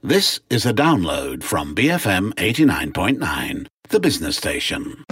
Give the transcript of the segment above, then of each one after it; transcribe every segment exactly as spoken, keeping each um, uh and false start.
This is a download from B F M eighty-nine point nine, the business station.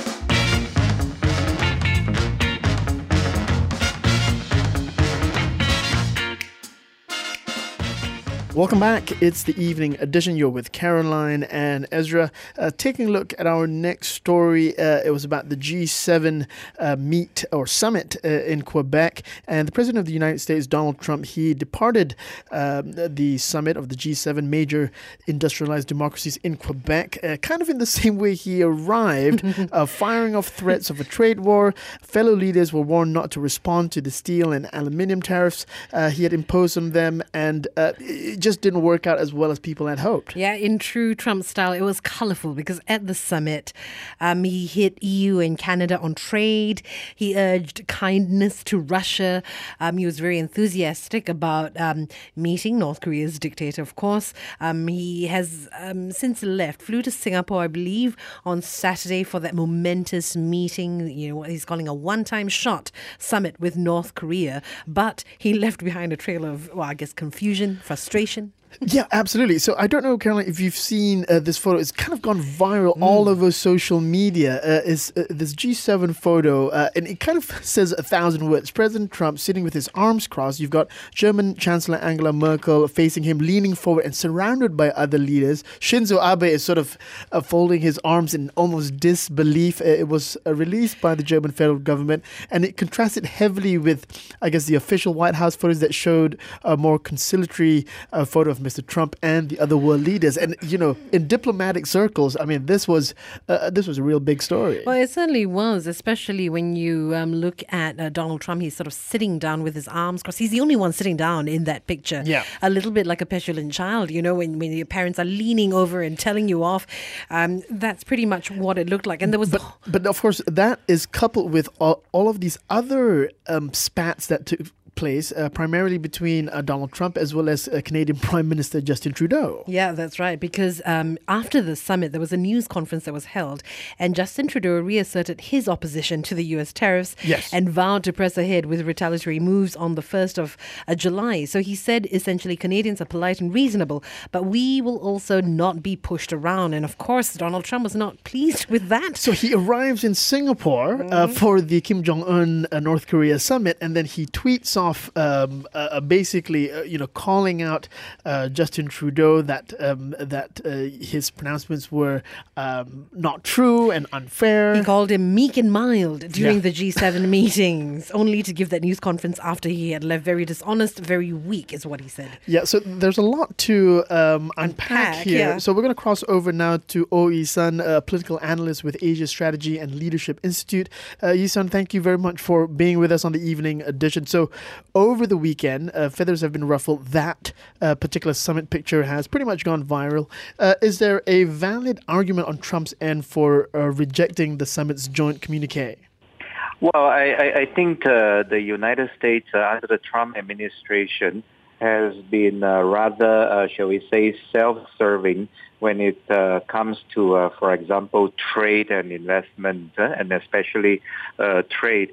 Welcome back. It's the evening edition. You're with Caroline and Ezra. Uh, taking a look at our next story. Uh, it was about the G seven uh, meet or summit uh, in Quebec. And the President of the United States, Donald Trump, he departed um, the summit of the G seven major industrialized democracies in Quebec, uh, kind of in the same way he arrived, uh, firing off threats of a trade war. Fellow leaders were warned not to respond to the steel and aluminium tariffs uh, he had imposed on them. And uh, it just just didn't work out as well as people had hoped. Yeah, in true Trump style, it was colourful because at the summit, um, he hit E U and Canada on trade. He urged kindness to Russia. Um, he was very enthusiastic about um, meeting North Korea's dictator, of course. Um, he has um, since left, flew to Singapore, I believe, on Saturday for that momentous meeting, you know, what he's calling a one-time shot summit with North Korea. But he left behind a trail of, well, I guess, confusion, frustration. Yeah, absolutely. So I don't know, Caroline, if you've seen uh, this photo. It's kind of gone viral mm. all over social media. Uh, is uh, this G seven photo, uh, and it kind of says a thousand words. President Trump sitting with his arms crossed. You've got German Chancellor Angela Merkel facing him, leaning forward and surrounded by other leaders. Shinzo Abe is sort of uh, folding his arms in almost disbelief. Uh, it was uh, released by the German federal government, and it contrasted heavily with, I guess, the official White House photos that showed a more conciliatory uh, photo of Mister Trump and the other world leaders. And, you know, in diplomatic circles, I mean, this was uh, this was a real big story. Well, it certainly was, especially when you um, look at uh, Donald Trump. He's sort of sitting down with his arms crossed. He's the only one sitting down in that picture. Yeah. A little bit like a petulant child, you know, when, when your parents are leaning over and telling you off. Um, that's pretty much what it looked like. And there was... But, but of course, that is coupled with all, all of these other um, spats that took place, uh, primarily between uh, Donald Trump as well as uh, Canadian Prime Minister Justin Trudeau. Yeah, that's right. Because um, after the summit, there was a news conference that was held, and Justin Trudeau reasserted his opposition to the U S tariffs yes. and vowed to press ahead with retaliatory moves on the first of uh, July. So he said, essentially, Canadians are polite and reasonable, but we will also not be pushed around. And of course, Donald Trump was not pleased with that. So he arrives in Singapore mm-hmm. uh, for the Kim Jong-un uh, North Korea summit, and then he tweets off Off, um, uh, basically, uh, you know, calling out uh, Justin Trudeau that um, that uh, his pronouncements were um, not true and unfair. He called him meek and mild during yeah. the G seven meetings, only to give that news conference after he had left. Very dishonest, very weak, is what he said. Yeah, so there's a lot to um, unpack, unpack here. Yeah. So we're going to cross over now to Oh Yi-sun, a political analyst with Asia Strategy and Leadership Institute. Uh, Yi-sun, thank you very much for being with us on the evening edition. So over the weekend, uh, feathers have been ruffled. That uh, particular summit picture has pretty much gone viral. Uh, is there a valid argument on Trump's end for uh, rejecting the summit's joint communique? Well, I, I, I think uh, the United States, uh, under the Trump administration, has been uh, rather, uh, shall we say, self-serving when it uh, comes to, uh, for example, trade and investment, uh, and especially uh, trade.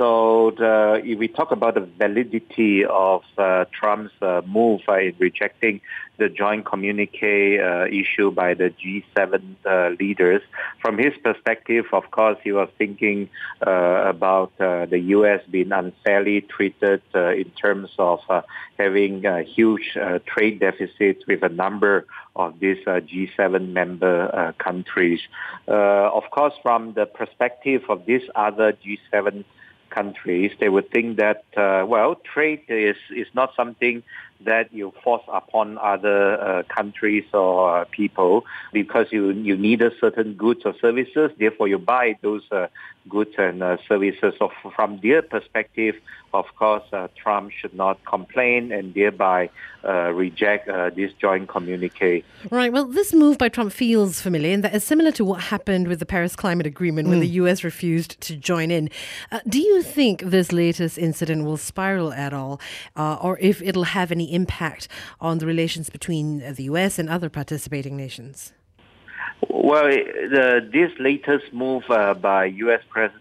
So the, if we talk about the validity of uh, Trump's uh, move uh, in rejecting the joint communique uh, issued by the G seven uh, leaders, from his perspective, of course, he was thinking uh, about uh, the U S being unfairly treated uh, in terms of uh, having uh, huge uh, trade deficits with a number of these uh, G seven member uh, countries. Uh, of course, from the perspective of these other G seven countries, they would think that, uh, well, trade is, is not something that you force upon other uh, countries or uh, people because you, you need a certain goods or services, therefore you buy those uh, goods and uh, services. So from their perspective, of course, uh, Trump should not complain and thereby uh, reject uh, this joint communique. Right. Well, this move by Trump feels familiar, and that is similar to what happened with the Paris Climate Agreement when mm. the U S refused to join in. Uh, do you think this latest incident will spiral at all, uh, or if it'll have any impact on the relations between the U S and other participating nations? Well, the, this latest move uh, by U S President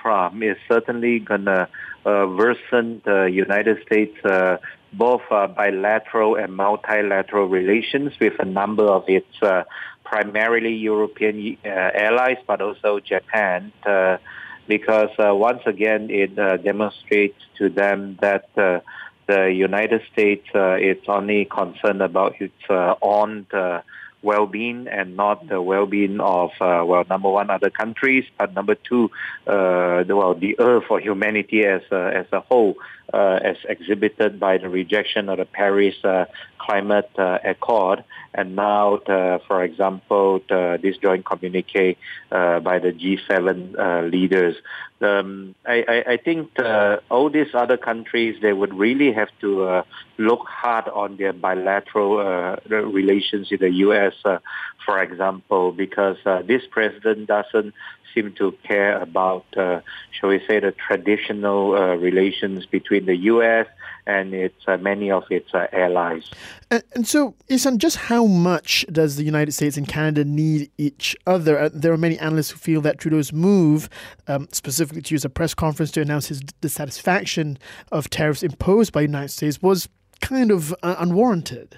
Trump is certainly going to uh, worsen the United States uh, both uh, bilateral and multilateral relations with a number of its uh, primarily European uh, allies, but also Japan, uh, because uh, once again it uh, demonstrates to them that uh, the United States uh, is only concerned about its uh, own uh, well-being and not the well-being of, uh, well, number one, other countries, but number two, uh, the, well, the earth for humanity as a, as a whole, uh, as exhibited by the rejection of the Paris uh, Climate uh, Accord, and now, the, for example, the, this joint communique uh, by the G seven uh, leaders. Um, I, I, I think uh, all these other countries, they would really have to uh, look hard on their bilateral uh, relations with the U S, uh, for example, because uh, this president doesn't seem to care about, uh, shall we say, the traditional uh, relations between the U S and its uh, many of its uh, allies. And, and so, Ihsan, just how much does the United States and Canada need each other? Uh, there are many analysts who feel that Trudeau's move, um, specifically to use a press conference to announce his dissatisfaction of tariffs imposed by the United States, was kind of uh, unwarranted.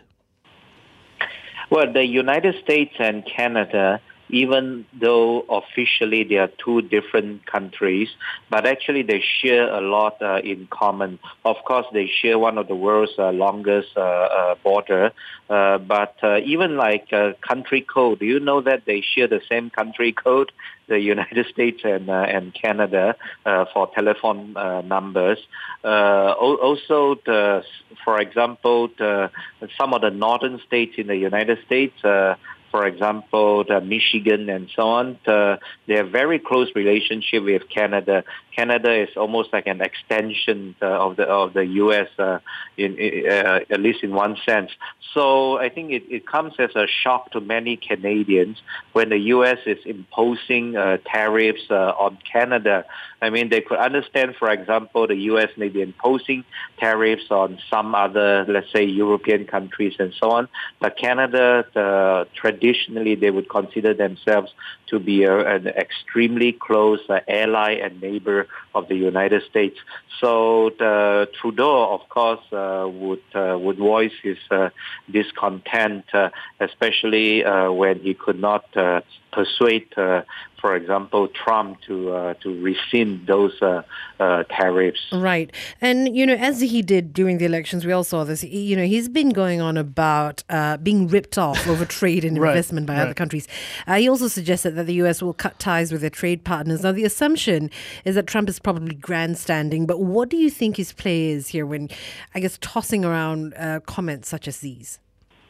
Well, the United States and Canada, even though officially they are two different countries, but actually they share a lot uh, in common. Of course, they share one of the world's uh, longest uh, uh, border, uh, but uh, even like uh, country code, do you know that they share the same country code, the United States and uh, and Canada, uh, for telephone uh, numbers? Uh, also, the, for example, the, some of the northern states in the United States, uh, for example, the Michigan and so on, the, they have very close relationship with Canada. Canada is almost like an extension uh, of the of the U S, uh, in, uh, at least in one sense. So I think it, it comes as a shock to many Canadians when the U S is imposing uh, tariffs uh, on Canada. I mean, they could understand, for example, the U S may be imposing tariffs on some other, let's say, European countries and so on. But Canada, the, traditionally, they would consider themselves to be a, an extremely close uh, ally and neighbor of the United States. So the Trudeau, of course, uh, would uh, would voice his uh, discontent, uh, especially uh, when he could not uh, persuade, uh, for example, Trump to uh, to rescind those uh, uh, tariffs. Right. And, you know, as he did during the elections, we all saw this, you know, he's been going on about uh, being ripped off over trade and right, investment by right. other countries. Uh, he also suggested that the U S will cut ties with their trade partners. Now, the assumption is that Trump is probably grandstanding, but what do you think his play is here when, I guess, tossing around uh, comments such as these?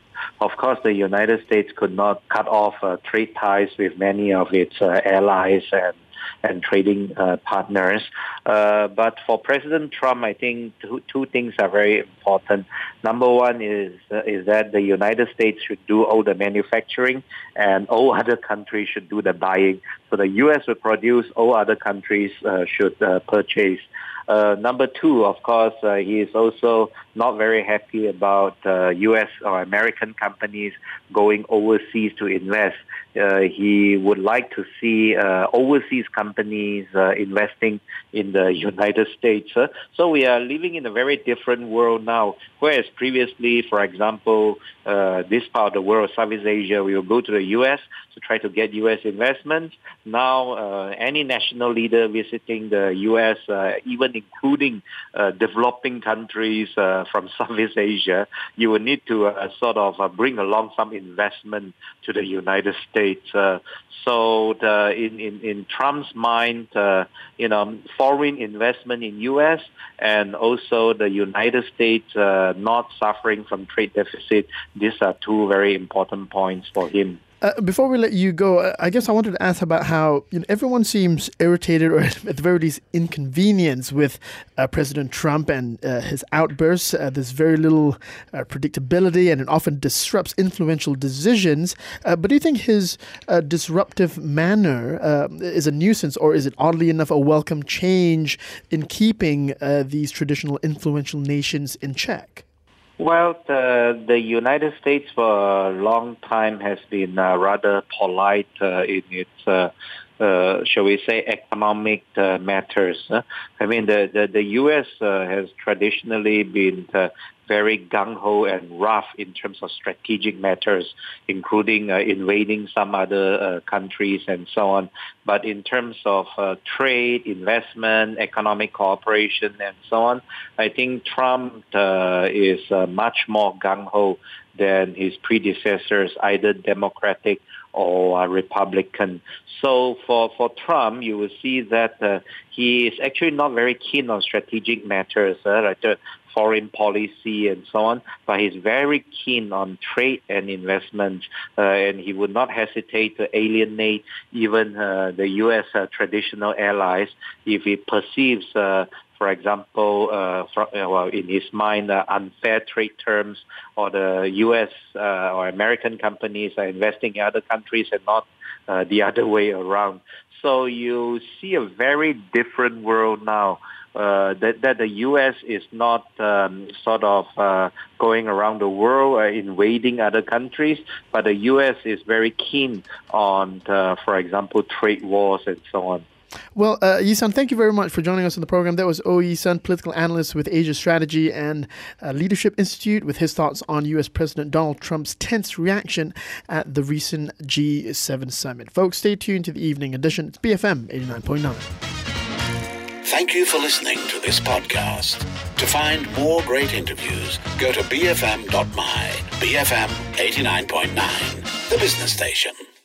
Of course, the United States could not cut off uh, trade ties with many of its uh, allies and and trading uh, partners. Uh, but for President Trump, I think two, two things are very important. Number one is uh, is that the United States should do all the manufacturing and all other countries should do the buying. So the U S will produce, all other countries uh, should uh, purchase. Uh, number two, of course, uh, he is also not very happy about uh, U S or American companies going overseas to invest. Uh, he would like to see uh, overseas companies uh, investing in the United States. Uh, so we are living in a very different world now, whereas previously, for example, uh, this part of the world, Southeast Asia, we will go to the U S to try to get U S investments. Now, uh, any national leader visiting the U S, uh, even including uh, developing countries uh, from Southeast Asia, you will need to uh, sort of uh, bring along some investment to the United States. Uh, so the, in, in, in Trump's mind, uh, you know, foreign investment in U S and also the United States uh, not suffering from trade deficit, these are two very important points for him. Uh, before we let you go, I guess I wanted to ask about how you know, everyone seems irritated or at the very least inconvenienced with uh, President Trump and uh, his outbursts. Uh, there's very little uh, predictability and it often disrupts influential decisions. Uh, but do you think his uh, disruptive manner uh, is a nuisance, or is it oddly enough a welcome change in keeping uh, these traditional influential nations in check? Well, the, the United States for a long time has been uh, rather polite uh, in its uh, uh, shall we say, economic uh, matters. Uh, I mean, the, the, the U S uh, has traditionally been uh, very gung-ho and rough in terms of strategic matters, including uh, invading some other uh, countries and so on. But in terms of uh, trade, investment, economic cooperation, and so on, I think Trump uh, is uh, much more gung-ho than his predecessors, either Democratic or uh, Republican. So for, for Trump, you will see that uh, he is actually not very keen on strategic matters, uh, like uh, foreign policy and so on, but he's very keen on trade and investment, uh, and he would not hesitate to alienate even uh, the U S uh, traditional allies if he perceives uh, for example, uh, from, uh, well, in his mind, uh, unfair trade terms, or the U S uh, or American companies are investing in other countries and not uh, the other way around. So you see a very different world now. Uh, that, that the U S is not um, sort of uh, going around the world uh, invading other countries, but the U S is very keen on, uh, for example, trade wars and so on. Well, uh, Yi-Sun, thank you very much for joining us on the program. That was Oh Yi-Sun, political analyst with Asia Strategy and uh, Leadership Institute, with his thoughts on U S President Donald Trump's tense reaction at the recent G seven summit. Folks, stay tuned to the evening edition. It's B F M eighty-nine point nine. Thank you for listening to this podcast. To find more great interviews, go to b f m dot m y. B F M eighty-nine point nine, the business station.